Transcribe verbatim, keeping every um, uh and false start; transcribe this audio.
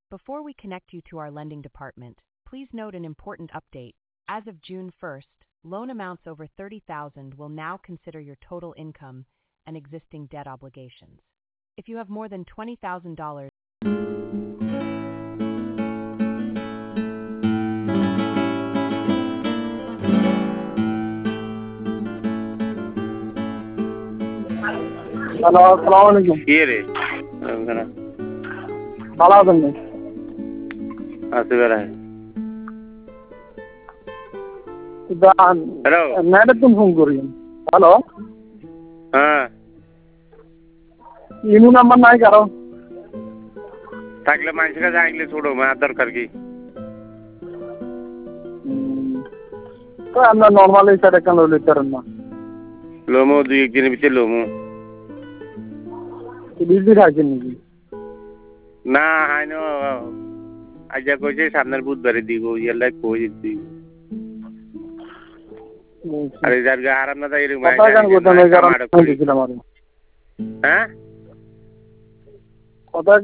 Before we connect you to our lending department, please note an important update. As of June first, loan amounts over thirty thousand dollars will now consider your total income and existing debt obligations. If you have more than twenty thousand dollars, hello, আসসালামু আলাইকুম। কি রে ভালো আছেন নি? আছি বেড়ায়। Hello madam তুমি ফোন করি। হ্যালো, হ্যাঁ ইনু নাম্বার নাই কারো? থাকলে মানুষের কাছে আইলে ছোড়ো মার দরকার কি? তো আমরা নর্মালি সেটা কেন লিখতে পারেন না? লোমো দুই একদিনের ভিতরে লোমো বিজি থাকেন নাকি? না হাইন আজা কইছে সামনের বুধবারে দিব ইয়ালাই কই দিব। আরে যার গা আরাম না তাই এরকম কথা হ্যাঁ কথা